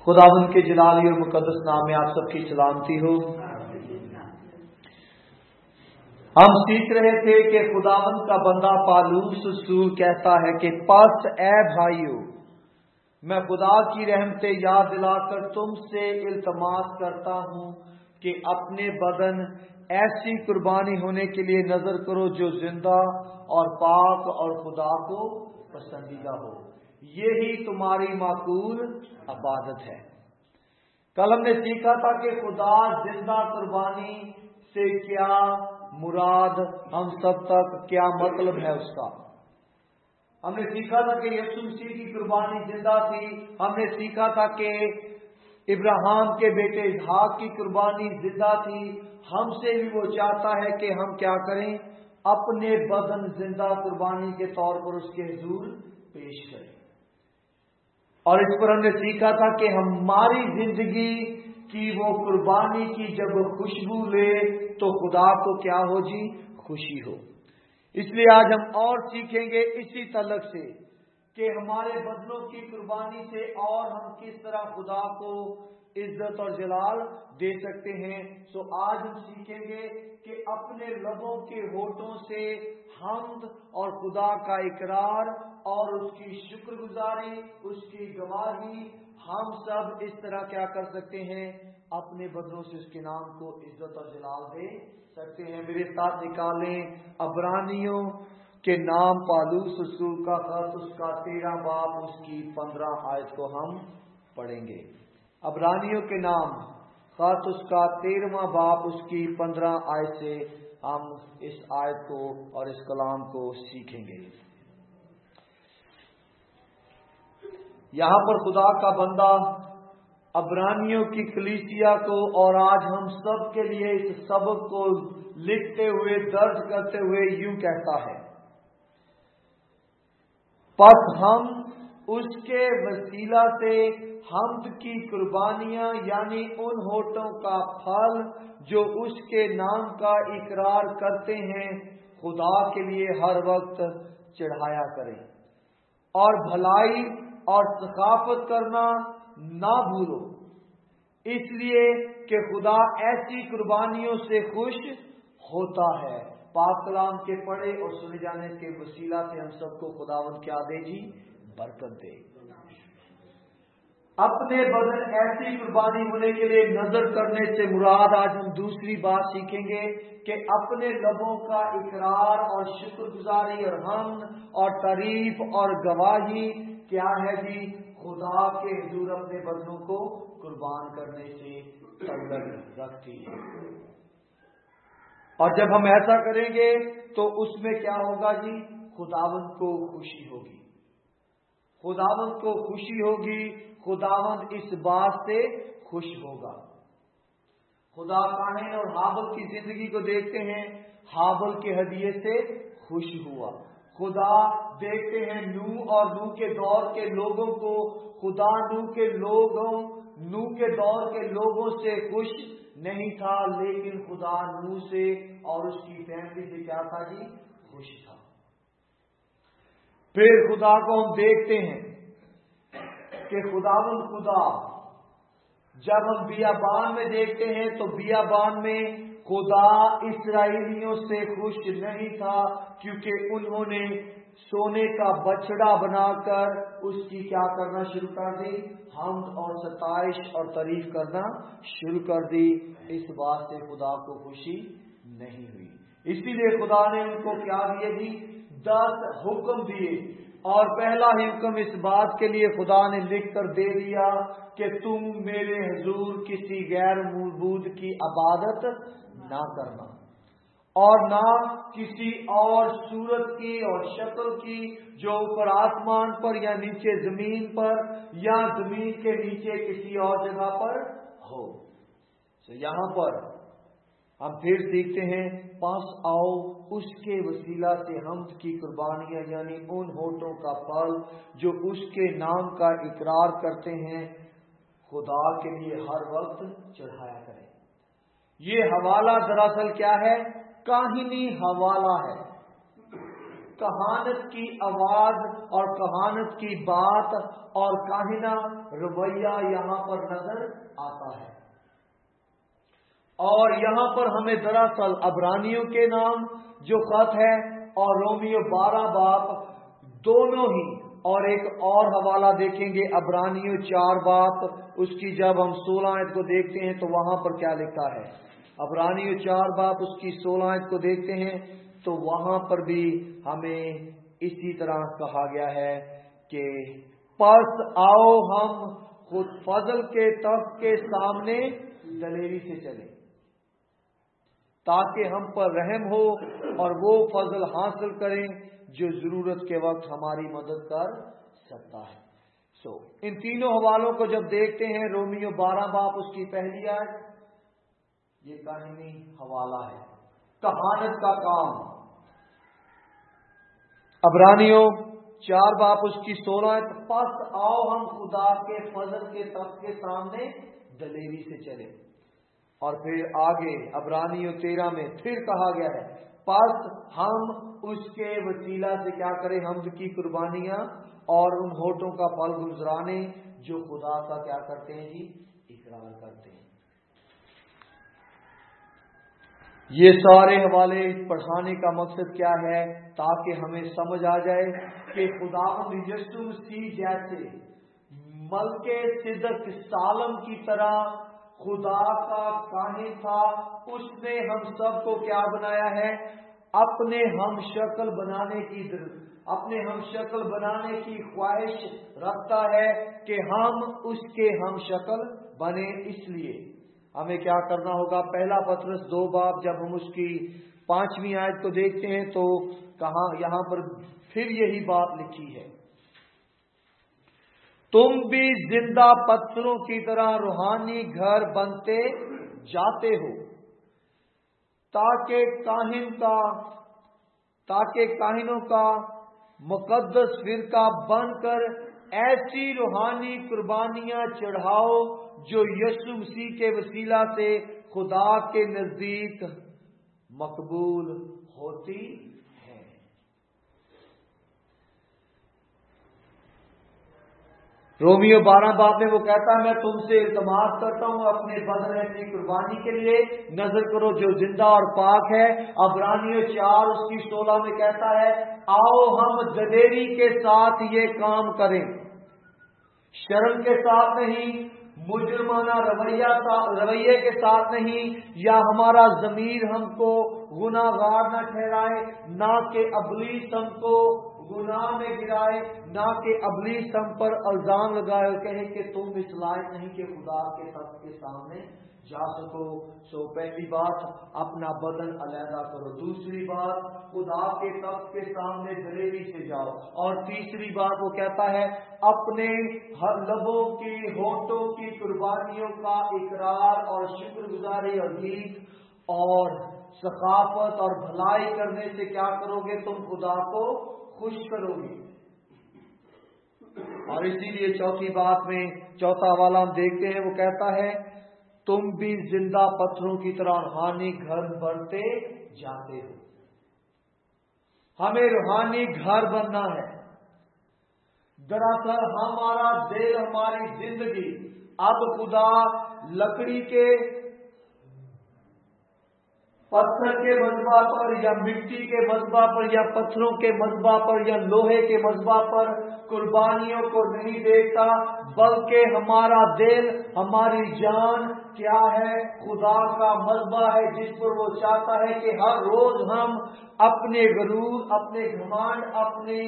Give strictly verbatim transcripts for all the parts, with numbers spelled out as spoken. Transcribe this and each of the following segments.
खुदावंद के जलाली और मुकद्दस नाम में आप सबकी सलामती हो। हम सीख रहे थे कि खुदावंद का बंदा पालूस रसूल कहता है कि पस ए भाइयों, मैं खुदा की रहमतें याद दिलाकर तुमसे इल्तमास करता हूं कि अपने बदन ऐसी कुर्बानी होने के लिए नजर करो जो जिंदा और पाक और खुदा को पसंदीदा हो। यही तुम्हारी माकूल इबादत है। कल हमने सीखा था कि खुदा जिंदा कुर्बानी से क्या मुराद, हम सब तक क्या मतलब है उसका। हमने सीखा था कि यीशु मसीह की कुर्बानी जिंदा थी। हमने सीखा था कि इब्राहिम के बेटे इसहाक की कुर्बानी जिंदा थी। हमसे भी वो चाहता है कि हम क्या करें, अपने बदन जिंदा कुर्बानी के तौर पर उसके हुजूर पेश करें। और इस पर हमने सीखा था कि हमारी जिंदगी की वो कुर्बानी की जब खुशबू ले तो खुदा को क्या हो जी, खुशी हो। इसलिए आज हम और सीखेंगे इसी तलक से कि हमारे बदनों की कुर्बानी से और हम किस तरह खुदा को इज्जत और जलाल दे सकते हैं। सो आज हम सीखेंगे कि अपने लबों के होठों से हम्द और खुदा का इकरार और उसकी शुक्रगुजारी, उसकी गवाही, हम सब इस तरह क्या कर सकते हैं, अपने बदनों से उसके नाम को इज्जत और जलाल दे सकते हैं। मेरे साथ निकालें अबरानियों के नाम पालूस रसूल का खत, उसका तेरह बाब, उसकी पंद्रह आयत को हम पढ़ेंगे। अबरानियों के नाम खत, उसका तेरहवां बाब, उसकी पंद्रह आयत से हम इस आयत को और इस कलाम को सीखेंगे। यहां पर खुदा का बंदा अबरानियों की कलीसिया को और आज हम सब के लिए इस सबक को लिखते हुए, दर्ज करते हुए यूं कहता है, पस हम उसके वसीला से हम्द की कुर्बानियां यानी उन होठों का फल जो उसके नाम का इकरार करते हैं खुदा के लिए हर वक्त चढ़ाया करें। और भलाई और सखाफत करना ना भूलो, इसलिए कि खुदा ऐसी कुर्बानियों से खुश होता है। पाक कलाम के पढ़े और सुने जाने के वसीला से हम सबको खुदावंद क्या दे जी, बरकत दे। अपने बदन ऐसी कुर्बानी होने के लिए नजर करने से मुराद आज हम दूसरी बात सीखेंगे कि अपने लबों का इकरार और शुक्रगुजारी और हमद और तारीफ और गवाही क्या है जी, खुदा के हुजूर अपने बदनों को कुर्बान करने से तल्लक रखती है। और जब हम ऐसा करेंगे तो उसमें क्या होगा जी, खुदावंद को खुशी होगी। खुदावंद को खुशी होगी, खुदावंद इस बात से खुश होगा। खुदा काहीन और हाबल की जिंदगी को देखते हैं, हाबल के हदिये से खुश हुआ। खुदा देखते हैं नूह और नूह के दौर के लोगों को, खुदा नूह के लोगों नूह के दौर के लोगों से खुश नहीं था, लेकिन खुदा नूह से और उसकी फैमिली से क्या था जी, खुश था। फिर खुदा को हम देखते हैं कि खुदावंद खुदा जब हम बियाबान में देखते हैं तो बियाबान में खुदा इस्राएलियों से खुश नहीं था, क्योंकि उन्होंने सोने का बछड़ा बनाकर उसकी क्या करना शुरू कर दी, हम्द और सताइश और तारीफ करना शुरू कर दी। इस बात से खुदा को खुशी नहीं हुई, इसीलिए खुदा ने उनको क्या दिए जी, दस हुक्म दिए। और पहला ही हुक्म इस बात के लिए खुदा ने लिख कर दे दिया कि तुम मेरे हुजूर किसी गैर मौजूद की इबादत ना करना और ना किसी और सूरत की और शक्ल की जो ऊपर आसमान पर या नीचे जमीन पर या जमीन के नीचे किसी और जगह पर हो। तो यहां पर हम फिर सीखते हैं, पास आओ उसके वसीला से हम्द की कुर्बानियां यानी उन होठों का फल जो उसके नाम का इकरार करते हैं खुदा के लिए हर वक्त चढ़ाया करें। ये हवाला दरअसल क्या है, काहिनी हवाला है। کہانت کی آواز اور کہانت کی بات اور کاہنہ رویہ یہاں پر نظر آتا ہے۔ اور یہاں پر ہمیں دراصل عبرانیوں کے نام جو خط ہے اور رومیو بارہ باب دونوں ہی، اور ایک اور حوالہ دیکھیں گے عبرانیوں چار باب، اس کی جب ہم سولہ آیت کو دیکھتے ہیں تو وہاں پر کیا لکھا ہے۔ عبرانیوں چار باب اس کی سولہ آیت کو دیکھتے ہیں تو وہاں پر بھی ہمیں اسی طرح کہا گیا ہے کہ پس آؤ ہم خود فضل کے تخت کے سامنے دلیری سے چلیں تاکہ ہم پر رحم ہو اور وہ فضل حاصل کریں جو ضرورت کے وقت ہماری مدد کر سکتا ہے۔ سو so, ان تینوں حوالوں کو جب دیکھتے ہیں، رومیو بارہ باب اس کی پہلی آیت، یہ کہانی حوالہ ہے، کہانت کا کام۔ عبرانیوں چار باب اس کی سولہ آیت، پس آؤ ہم خدا کے فضل کے تخت کے سامنے دلیری سے چلیں۔ اور پھر آگے عبرانیوں تیرہ میں پھر کہا گیا ہے پس ہم اس کے وسیلہ سے کیا کریں، حمد کی قربانیاں اور ان ہوٹوں کا پھل گزرانے جو خدا کا کیا کرتے ہیں جی، اقرار کرتے ہیں۔ یہ سارے حوالے پڑھانے کا مقصد کیا ہے؟ تاکہ ہمیں سمجھ آ جائے کہ خدا یسوع مسیح جیسے ملک صدق سالم کی طرح خدا کا کاہن تھا، اس نے ہم سب کو کیا بنایا ہے، اپنے ہم شکل بنانے کی اپنے ہم شکل بنانے کی خواہش رکھتا ہے کہ ہم اس کے ہم شکل بنے۔ اس لیے ہمیں کیا کرنا ہوگا؟ پہلا پطرس دو باب جب ہم اس کی پانچویں آیت کو دیکھتے ہیں تو کہاں یہاں پر پھر یہی بات لکھی ہے، تم بھی زندہ پتھروں کی طرح روحانی گھر بنتے جاتے ہو تاکہ کاہن کا تاکہ کاہنوں کا مقدس فرقہ بن کر ایسی روحانی قربانیاں چڑھاؤ جو یسوع مسیح کے وسیلہ سے خدا کے نزدیک مقبول ہوتی ہے۔ رومیو بارہ باب میں وہ کہتا ہے میں تم سے التماس کرتا ہوں اپنے بدن اپنی قربانی کے لیے نظر کرو جو زندہ اور پاک ہے۔ عبرانیوں چار اس کی سولہ میں کہتا ہے آؤ ہم دلیری کے ساتھ یہ کام کریں، شرم کے ساتھ نہیں، مجرمانہ رویہ رویے کے ساتھ نہیں، یا ہمارا ضمیر ہم کو گناہ گار نہ ٹھہرائے، نہ کہ ابلیس ہم کو گناہ میں گرائے، نہ کہ ابلیس ہم پر الزام لگائے اور کہے کہ تم اس لائق نہیں کہ خدا کے تخت کے سامنے جا سکو۔ سو پہلی بات اپنا بدن علیحدہ کرو، دوسری بات خدا کے تخت کے سامنے دلیری سے جاؤ، اور تیسری بات وہ کہتا ہے اپنے ہر لبوں کی ہونٹوں کی قربانیوں کا اقرار اور شکر گزاری اور گیت اور ثقافت اور بھلائی کرنے سے کیا کرو گے؟ تم خدا کو خوش کرو گے۔ اور اسی لیے چوتھی بات میں چوتھا حوالہ ہم دیکھتے ہیں، وہ کہتا ہے تم بھی زندہ پتھروں کی طرح روحانی گھر بنتے جاتے ہو۔ ہمیں روحانی گھر بننا ہے۔ دراصل ہمارا دل، ہماری زندگی اب خدا لکڑی کے پتھر کے مذبح پر یا مٹی کے مذبح پر یا پتھروں کے مذبح پر یا لوہے کے مذبح پر قربانیوں کو نہیں دیکھتا، بلکہ ہمارا دل، ہماری جان کیا ہے؟ خدا کا مذبح ہے جس پر وہ چاہتا ہے کہ ہر روز ہم اپنے غرور، اپنے گھمنڈ، اپنی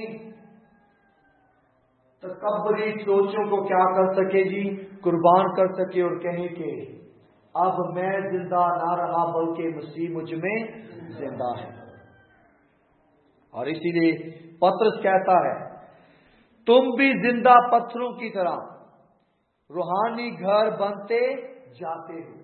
تکبری سوچوں کو کیا کر سکے جی؟ قربان کر سکے اور کہیں کہ اب میں زندہ نہ رہا بلکہ مسیح مجھ میں زندہ ہے۔ اور اسی لیے پطرس کہتا ہے تم بھی زندہ پتھروں کی طرح روحانی گھر بنتے جاتے ہو۔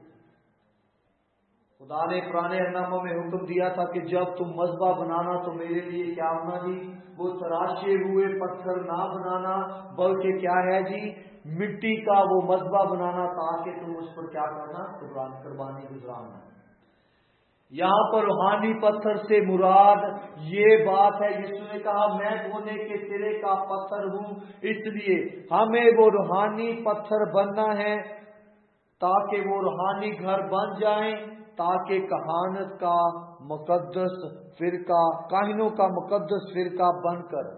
خدا نے پرانے احناموں میں حکم دیا تھا کہ جب تم مذبح بنانا تو میرے لیے کیا ہونا جی؟ وہ تراشے ہوئے پتھر نہ بنانا، بلکہ کیا ہے جی؟ مٹی کا وہ مذبح بنانا، تاکہ تم اس پر کیا کرنا؟ قربانی گزرانا۔ یہاں پر روحانی پتھر سے مراد یہ بات ہے، یسوع نے کہا میں کونے کے سرے کا پتھر ہوں، اس لیے ہمیں وہ روحانی پتھر بننا ہے تاکہ وہ روحانی گھر بن جائیں، تاکہ کہانت کا مقدس فرقہ، کاہنوں کا مقدس فرقہ بن کر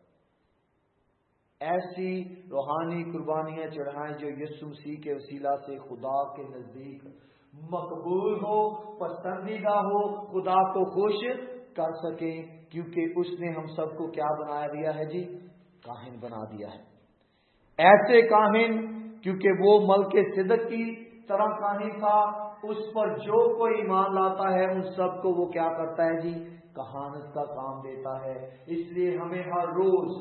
ایسی روحانی قربانیاں چڑھائیں جو یسوع مسیح کے وسیلہ سے خدا کے نزدیک مقبول ہو، پسندیدہ ہو، خدا کو خوش کر سکیں، کیونکہ اس نے ہم سب کو کیا بنا دیا ہے جی؟ کاہن بنا دیا ہے۔ ایسے کاہن، کیونکہ وہ ملک صدق کی طرح کاہن تھا، اس پر جو کوئی ایمان لاتا ہے ان سب کو وہ کیا کرتا ہے جی؟ کہانت کا کام دیتا ہے۔ اس لیے ہمیں ہر روز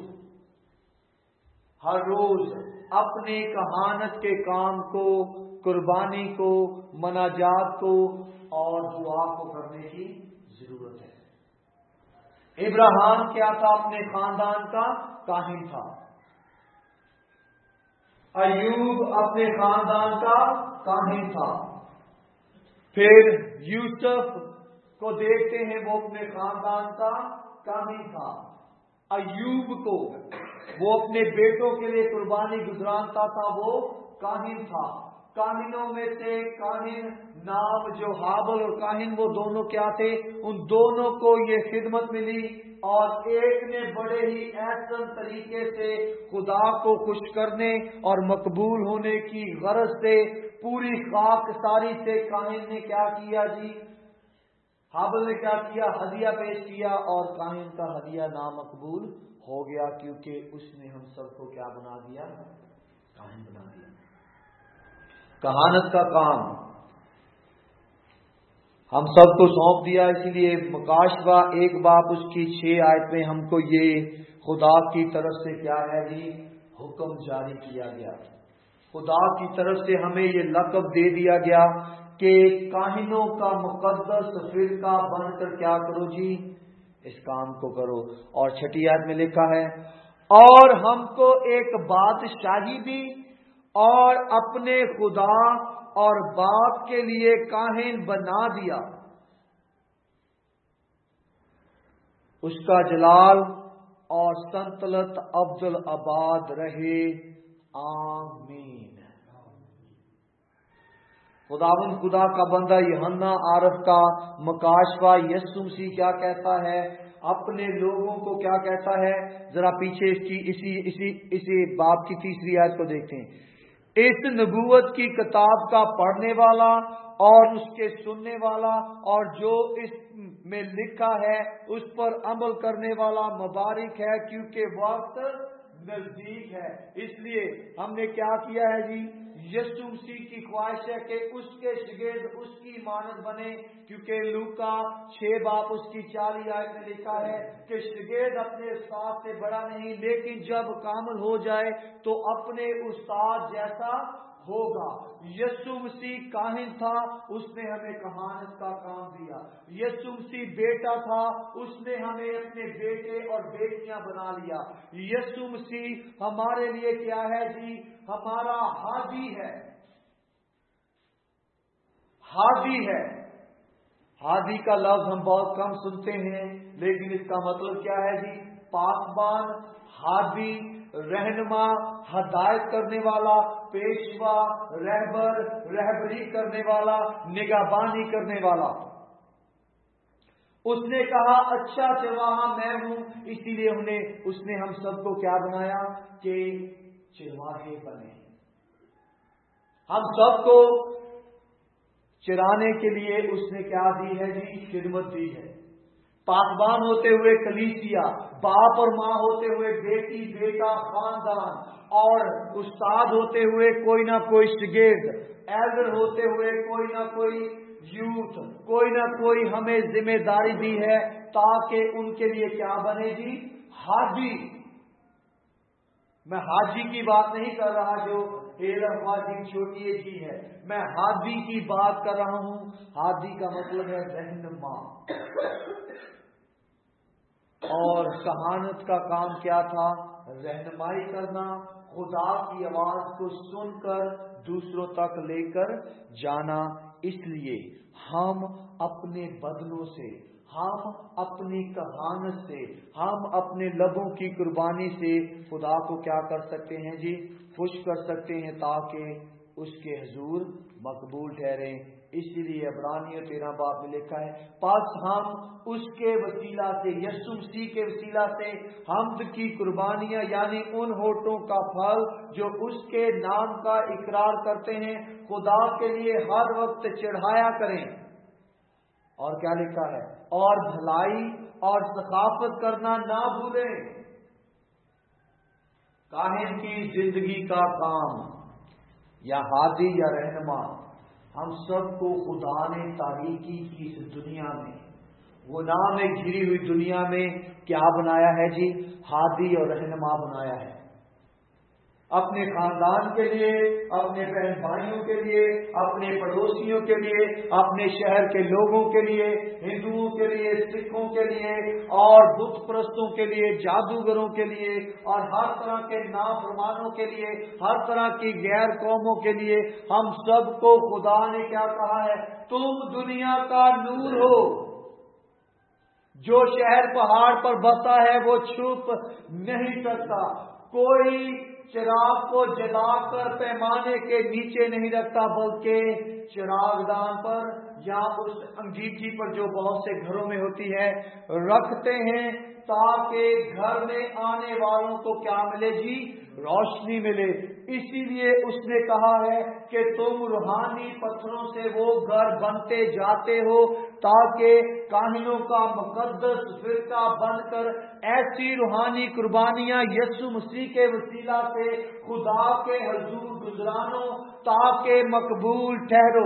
ہر روز اپنے کہانت کے کام کو، قربانی کو، مناجات کو اور دعا کو کرنے کی ضرورت ہے۔ ابراہیم کیا تھا؟ اپنے خاندان کا کاہن تھا۔ ایوب اپنے خاندان کا کاہن تھا۔ پھر یوسف کو دیکھتے ہیں، وہ اپنے خاندان کا کاہن تھا۔ ایوب کو وہ اپنے بیٹوں کے لیے قربانی گزرانتا تھا، وہ کاہن تھا۔ کاہنوں میں سے کاہن نام جو ہابل اور کاہن، وہ دونوں کیا تھے؟ ان دونوں کو یہ خدمت ملی، اور ایک نے بڑے ہی احسن طریقے سے خدا کو خوش کرنے اور مقبول ہونے کی غرض سے پوری خاک ساری سے کاہن نے کیا کیا جی؟ ہابل نے کیا کیا؟ ہدیہ پیش کیا، اور کاہن کا ہدیہ نامقبول ہو گیا، کیونکہ اس نے ہم سب کو کیا بنا دیا؟ کاہن بنا دیا۔ کہانت کا کام ہم سب کو سونپ دیا، اسی لیے مکاشفہ ایک باب اس کی چھ آیت میں ہم کو یہ خدا کی طرف سے کیا ہے جی؟ حکم جاری کیا گیا۔ خدا کی طرف سے ہمیں یہ لقب دے دیا گیا کہ کاہنوں کا مقدس فرقہ بن کر کیا کرو جی؟ اس کام کو کرو۔ اور چھٹی آیت میں لکھا ہے، اور ہم کو ایک بادشاہی دی اور اپنے خدا اور باپ کے لیے کاہن بنا دیا، اس کا جلال اور سلطنت ابدالآباد رہے، آمین۔ خداوند خدا کا بندہ یوحنا عارف کا مکاشفہ یسوع مسیح کیا کہتا ہے؟ اپنے لوگوں کو کیا کہتا ہے؟ ذرا پیچھے اس کی اسی اسی اسی باب کی تیسری آیت کو دیکھتے ہیں۔ اس نبوت کی کتاب کا پڑھنے والا اور اس کے سننے والا اور جو اس میں لکھا ہے اس پر عمل کرنے والا مبارک ہے، کیونکہ وقت نزدیک ہے۔ اس لیے ہم نے کیا کیا ہے جی؟ یسوع مسیح کی خواہش ہے کہ اس کے شاگرد اس کی مانند بنے، کیونکہ لوکا چھ باپ اس کی چالی آیت میں لکھا ہے کہ شاگرد اپنے استاد سے بڑا نہیں، لیکن جب کامل ہو جائے تو اپنے استاد جیسا ہوگا۔ یسوع مسیح کاہن تھا، اس نے ہمیں کہانت کا کام دیا۔ یسوع مسیح بیٹا تھا، اس نے ہمیں اپنے بیٹے اور بیٹیاں بنا لیا۔ یسوع مسیح ہمارے لیے کیا ہے جی؟ ہمارا ہادی ہے، ہادی ہے۔ ہادی کا لفظ ہم بہت کم سنتے ہیں، لیکن اس کا مطلب کیا ہے جی؟ پاسبان، ہادی، رہنما، ہدایت کرنے والا، پیشوا، رہبر، رہبری کرنے والا، نگہبانی کرنے والا۔ اس نے کہا اچھا چرواہا میں ہوں، اسی لیے انہیں اس نے ہم سب کو کیا بنایا کہ چرواہے بنے۔ ہم سب کو چرانے کے لیے اس نے کیا دی ہے جی؟ خدمت دی ہے۔ پاسبان ہوتے ہوئے کلیسیا، باپ اور ماں ہوتے ہوئے بیٹی بیٹا خاندان، اور استاد ہوتے ہوئے کوئی نہ کوئی شاگرد، ایلڈر ہوتے ہوئے کوئی نہ کوئی یوتھ، کوئی نہ کوئی ہمیں ذمہ داری دی ہے تاکہ ان کے لیے کیا بنے جی؟ حاجی۔ میں حاجی کی بات نہیں کر رہا جو حاجی چھوٹی جی ہے، میں حاجی کی بات کر رہا ہوں۔ حاجی کا مطلب ہے رہنما۔ اور کہانت کا کام کیا تھا؟ رہنمائی کرنا، خدا کی آواز کو سن کر دوسروں تک لے کر جانا۔ اس لیے ہم اپنے بدنوں سے، ہم اپنی کہانت سے، ہم اپنے لبوں کی قربانی سے خدا کو کیا کر سکتے ہیں جی؟ خوش کر سکتے ہیں، تاکہ اس کے حضور مقبول ٹھہریں۔ اسی لیے عبرانیوں تیرہ باب میں لکھا ہے، پس ہم اس کے وسیلہ سے، یسوع مسیح کے وسیلہ سے حمد کی قربانیاں، یعنی ان ہونٹوں کا پھل جو اس کے نام کا اقرار کرتے ہیں، خدا کے لیے ہر وقت چڑھایا کریں۔ اور کیا لکھا ہے؟ اور بھلائی اور ثقافت کرنا نہ بھولیں۔ کاہن کی زندگی کا کام، یا ہادی یا رہنما، ہم سب کو خدا نے تاریکی کی اس دنیا میں، وہ نام ایک گھری ہوئی دنیا میں کیا بنایا ہے جی؟ ہادی اور رہنما بنایا ہے۔ اپنے خاندان کے لیے، اپنے بہن بھائیوں کے لیے، اپنے پڑوسیوں کے لیے، اپنے شہر کے لوگوں کے لیے، ہندوؤں کے لیے، سکھوں کے لیے اور بت پرستوں کے لیے، جادوگروں کے لیے اور ہر طرح کے نافرمانوں کے لیے، ہر طرح کی غیر قوموں کے لیے، ہم سب کو خدا نے کیا کہا ہے؟ تم دنیا کا نور ہو۔ جو شہر پہاڑ پر بسا ہے وہ چھپ نہیں سکتا۔ کوئی چراغ کو جلا کر پیمانے کے نیچے نہیں رکھتا، بلکہ چراغ دان پر یا اس انگیٹھی پر جو بہت سے گھروں میں ہوتی ہے رکھتے ہیں، تاکہ گھر میں آنے والوں کو کیا ملے جی؟ روشنی ملے۔ اسی لیے اس نے کہا ہے کہ تم روحانی پتھروں سے وہ گھر بنتے جاتے ہو، تاکہ کاہنوں کا مقدس فرقہ بن کر ایسی روحانی قربانیاں یسوع مسیح کے وسیلہ سے خدا کے حضور گزرانو، تاکہ مقبول ٹھہرو۔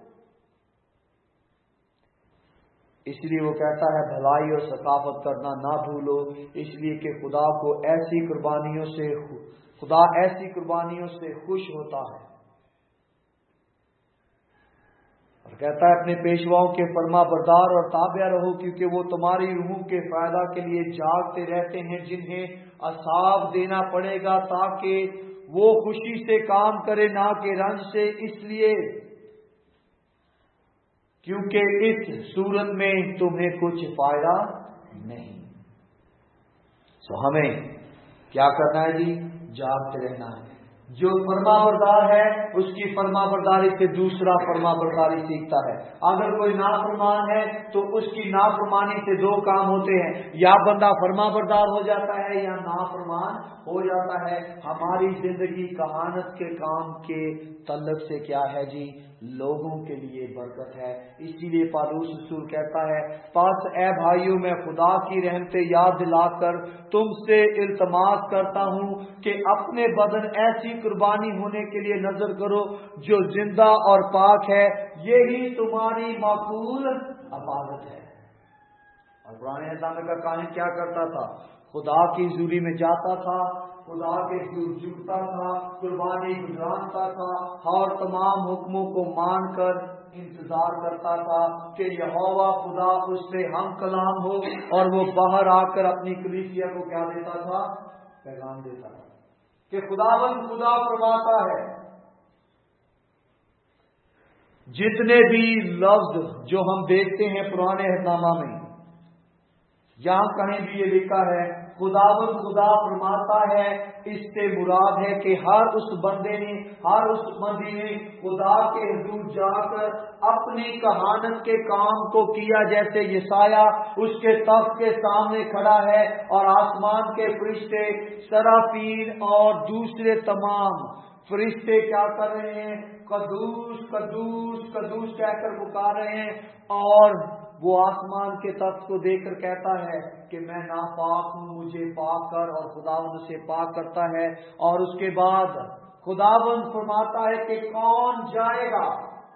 اس لیے وہ کہتا ہے بھلائی اور ثقافت کرنا نہ بھولو، اس لیے کہ خدا کو ایسی قربانیوں سے خدا ایسی قربانیوں سے خوش ہوتا ہے۔ اور کہتا ہے اپنے پیشواؤں کے فرما بردار اور تابع رہو، کیونکہ وہ تمہاری روحوں کے فائدہ کے لیے جاگتے رہتے ہیں، جنہیں عذاب دینا پڑے گا، تاکہ وہ خوشی سے کام کرے، نہ کہ رنج سے، اس لیے کیونکہ اس صورت میں تمہیں کچھ فائدہ نہیں۔ سو ہمیں کیا کرنا ہے جی؟ جاگتے رہنا ہے۔ جو فرما بردار ہے اس کی فرما برداری سے دوسرا فرما برداری سیکھتا ہے۔ اگر کوئی نافرمان ہے تو اس کی نافرمانی سے دو کام ہوتے ہیں، یا بندہ فرما بردار ہو جاتا ہے یا نافرمان ہو جاتا ہے۔ ہماری زندگی کہانت کے کام کے تعلق سے کیا ہے جی؟ لوگوں کے لیے برکت ہے۔ اسی لیے پالوس رسول کہتا ہے، پس اے بھائیوں میں خدا کی رحمتیں یاد دلا کر تم سے التماس کرتا ہوں کہ اپنے بدن ایسی قربانی ہونے کے لیے نظر کرو جو زندہ اور پاک ہے، یہی تمہاری معقول عبادت ہے۔ اور پرانے زمانے کا کاہن کیا کرتا تھا؟ خدا کی حضوری میں جاتا تھا، خدا کے حضور جھکتا تھا، قربانی گزرانتا تھا اور تمام حکموں کو مان کر انتظار کرتا تھا کہ یہوہ خدا اس سے ہم کلام ہو، اور وہ باہر آ کر اپنی کلیسیا کو کیا دیتا تھا؟ پیغام دیتا تھا کہ خداوند خدا فرماتا ہے۔ جتنے بھی لفظ جو ہم دیکھتے ہیں پرانے عہدنامہ میں، یہاں کہیں بھی یہ لکھا ہے خداوند خدا فرماتا ہے، اس سے مراد ہے کہ ہر اس بندے نے، ہر اس بندی نے خدا کے حضور جا کر اپنی کہانت کے کام کو کیا، جیسے یسایہ اس کے تخت کے سامنے کھڑا ہے اور آسمان کے فرشتے، سرافین اور دوسرے تمام فرشتے کیا کر رہے ہیں؟ قدوس قدوس قدوس کہہ کر پکار رہے ہیں، اور وہ آسمان کے تخت کو دیکھ کر کہتا ہے کہ میں ناپاک ہوں، مجھے پاک کر، اور خداوند اسے پاک کرتا ہے۔ اور اس کے بعد خداوند فرماتا ہے کہ کون جائے گا،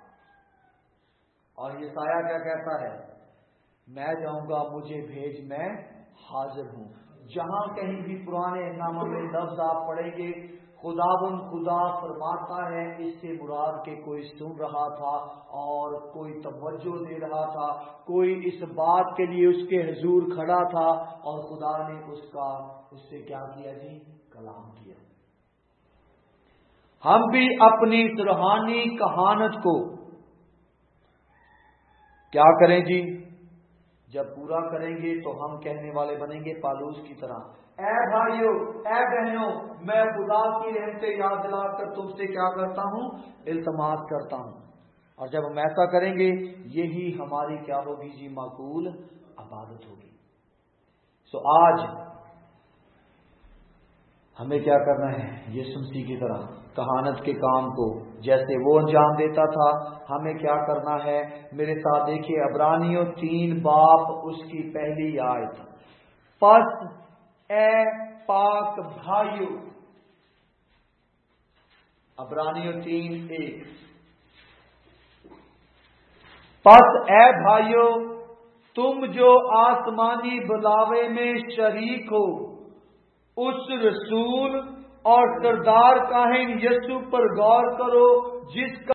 اور یسایہ کیا کہتا ہے؟ میں جاؤں گا، مجھے بھیج، میں حاضر ہوں۔ جہاں کہیں بھی پرانے ناموں میں لفظ آپ پڑھیں گے خداوند خدا فرماتا ہے، اس سے مراد کہ کوئی سن رہا تھا اور کوئی توجہ دے رہا تھا، کوئی اس بات کے لیے اس کے حضور کھڑا تھا، اور خدا نے اس کا اس سے کیا کیا جی؟ کلام کیا۔ ہم بھی اپنی روحانی کہانت کو کیا کریں جی؟ جب پورا کریں گے تو ہم کہنے والے بنیں گے پالوس کی طرح، اے بھائیو اے بہنوں، میں خدا کی رحمتیں یاد دلا کر تم سے کیا کرتا ہوں؟ التماس کرتا ہوں۔ اور جب ہم ایسا کریں گے یہی ہماری کیا ہوگی جی؟ معقول عبادت ہوگی۔ سو آج ہمیں کیا کرنا ہے؟ یسوع مسیح کی طرح کہانت کے کام کو جیسے وہ انجام دیتا تھا ہمیں کیا کرنا ہے؟ میرے ساتھ دیکھیے عبرانیوں تین باب اس کی پہلی آیت، پس اے پاک بھائیو، عبرانیوں تین ایک، پس اے بھائیو تم جو آسمانی بلاوے میں شریک ہو، اس رسول اور سردار کاہن یسوع پر غور کرو جس کا